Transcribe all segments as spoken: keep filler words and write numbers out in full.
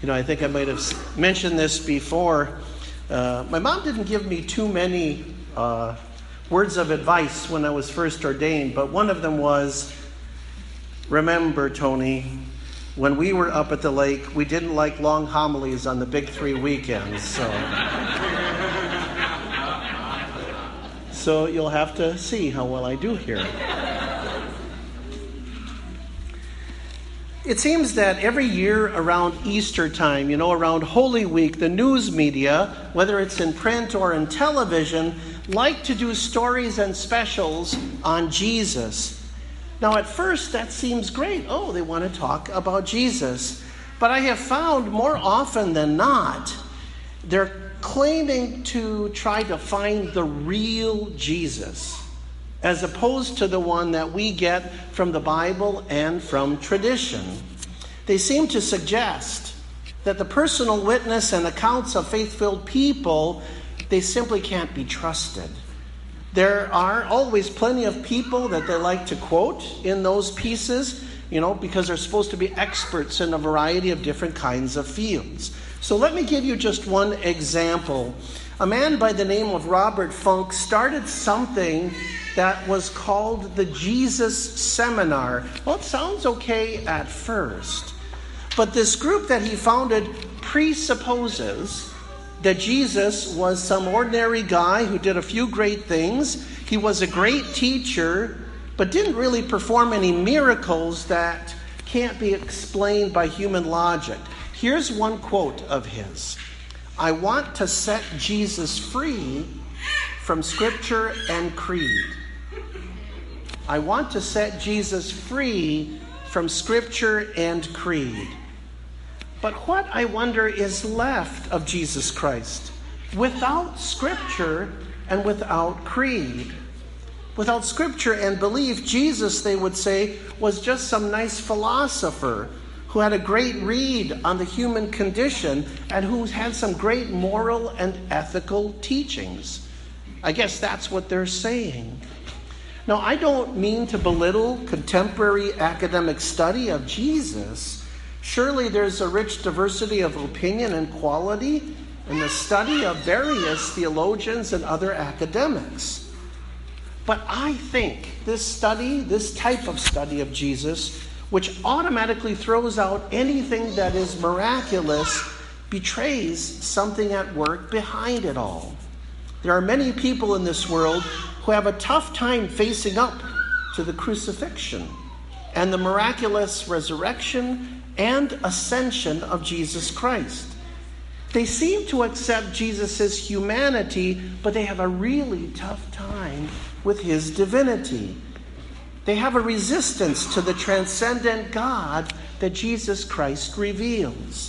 You know, I think I might have mentioned this before. Uh, my mom didn't give me too many uh, words of advice when I was first ordained, but one of them was, remember, Tony, when we were up at the lake, we didn't like long homilies on the big three weekends. So, so you'll have to see how well I do here. It seems that every year around Easter time, you know, around Holy Week, the news media, whether it's in print or in television, like to do stories and specials on Jesus. Now, at first, that seems great. Oh, they want to talk about Jesus. But I have found more often than not, they're claiming to try to find the real Jesus, as opposed to the one that we get from the Bible and from tradition. They seem to suggest that the personal witness and accounts of faith-filled people, they simply can't be trusted. There are always plenty of people that they like to quote in those pieces, you know, because they're supposed to be experts in a variety of different kinds of fields. So let me give you just one example. A man by the name of Robert Funk started something that was called the Jesus Seminar. Well, it sounds okay at first, but this group that he founded presupposes that Jesus was some ordinary guy who did a few great things. He was a great teacher, but didn't really perform any miracles that can't be explained by human logic. Here's one quote of his. I want to set Jesus free from Scripture and creed. I want to set Jesus free from Scripture and creed. But what, I wonder, is left of Jesus Christ without Scripture and without creed? Without Scripture and belief, Jesus, they would say, was just some nice philosopher who had a great read on the human condition and who had some great moral and ethical teachings. I guess that's what they're saying. Now, I don't mean to belittle contemporary academic study of Jesus. Surely there's a rich diversity of opinion and quality in the study of various theologians and other academics. But I think this study, this type of study of Jesus, which automatically throws out anything that is miraculous, betrays something at work behind it all. There are many people in this world who have a tough time facing up to the crucifixion and the miraculous resurrection and ascension of Jesus Christ. They seem to accept Jesus' humanity, but they have a really tough time with his divinity. They have a resistance to the transcendent God that Jesus Christ reveals.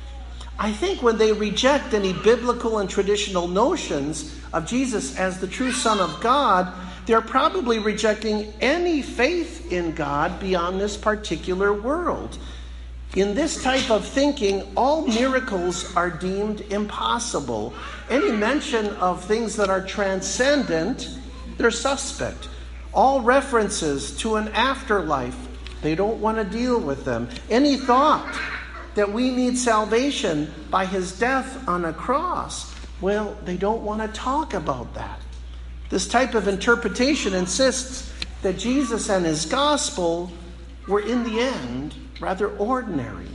I think when they reject any biblical and traditional notions of Jesus as the true Son of God, they're probably rejecting any faith in God beyond this particular world. In this type of thinking, all miracles are deemed impossible. Any mention of things that are transcendent, they're suspect. All references to an afterlife, they don't want to deal with them. Any thought that we need salvation by his death on a cross, well, they don't want to talk about that. This type of interpretation insists that Jesus and his gospel were in the end rather ordinary.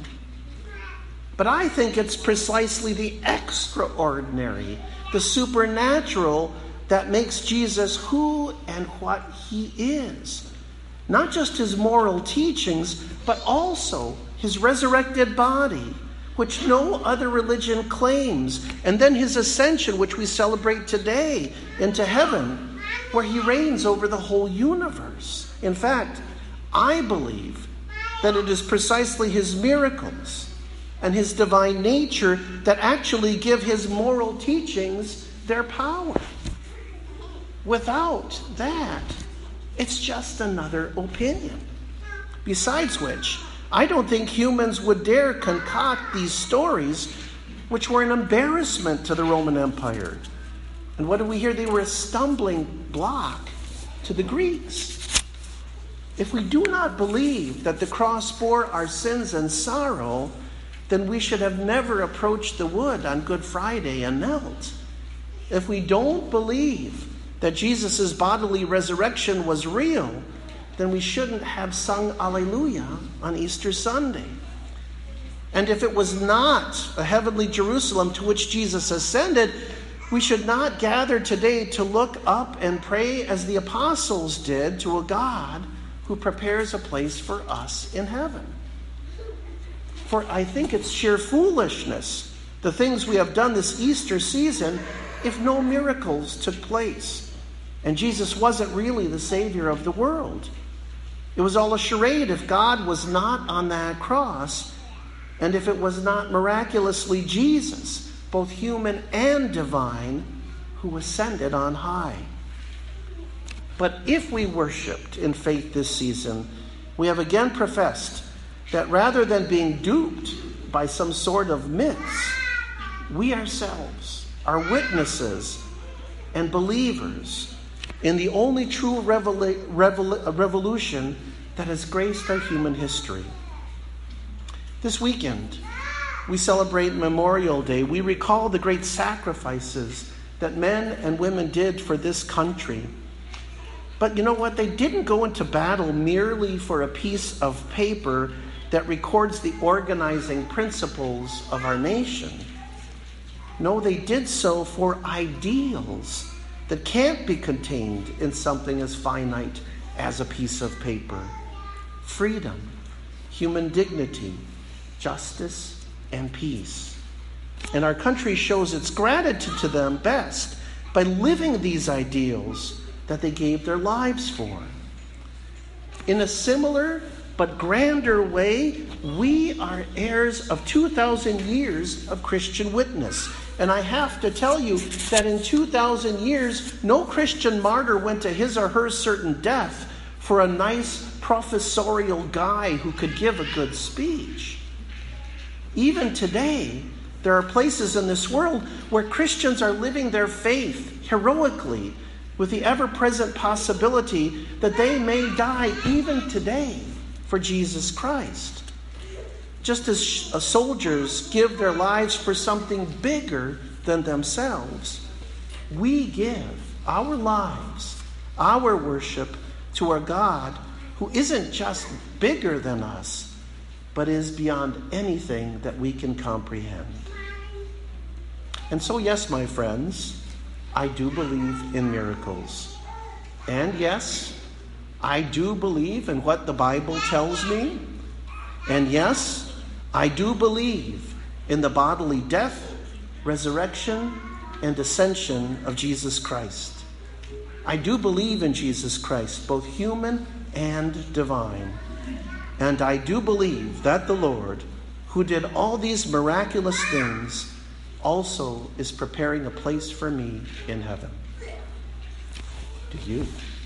But I think it's precisely the extraordinary, the supernatural, that makes Jesus who and what he is. Not just his moral teachings, but also his resurrected body, which no other religion claims, and then his ascension, which we celebrate today, into heaven, where he reigns over the whole universe. In fact, I believe that it is precisely his miracles and his divine nature that actually give his moral teachings their power. Without that, it's just another opinion. Besides which, I don't think humans would dare concoct these stories, which were an embarrassment to the Roman Empire. And what do we hear? They were a stumbling block to the Greeks. If we do not believe that the cross bore our sins and sorrow, then we should have never approached the wood on Good Friday and knelt. If we don't believe that Jesus' bodily resurrection was real, then we shouldn't have sung Alleluia on Easter Sunday. And if it was not a heavenly Jerusalem to which Jesus ascended, we should not gather today to look up and pray as the apostles did to a God who prepares a place for us in heaven. For I think it's sheer foolishness, the things we have done this Easter season, if no miracles took place and Jesus wasn't really the Savior of the world. It was all a charade if God was not on that cross, and if it was not miraculously Jesus, both human and divine, who ascended on high. But if we worshiped in faith this season, we have again professed that rather than being duped by some sort of myths, we ourselves are witnesses and believers in the only true revela- revol- revolution that has graced our human history. This weekend, we celebrate Memorial Day. We recall the great sacrifices that men and women did for this country. But you know what? They didn't go into battle merely for a piece of paper that records the organizing principles of our nation. No, they did so for ideals that can't be contained in something as finite as a piece of paper. Freedom, human dignity, justice, and peace. And our country shows its gratitude to them best by living these ideals that they gave their lives for. In a similar but grander way, we are heirs of two thousand years of Christian witness. And I have to tell you that in two thousand years, no Christian martyr went to his or her certain death for a nice professorial guy who could give a good speech. Even today, there are places in this world where Christians are living their faith heroically with the ever-present possibility that they may die even today for Jesus Christ. Just as soldiers give their lives for something bigger than themselves, we give our lives, our worship to our God who isn't just bigger than us, but is beyond anything that we can comprehend. And so, yes, my friends, I do believe in miracles. And yes, I do believe in what the Bible tells me. And yes, I do believe in the bodily death, resurrection, and ascension of Jesus Christ. I do believe in Jesus Christ, both human and divine. And I do believe that the Lord, who did all these miraculous things, also is preparing a place for me in heaven. Do you?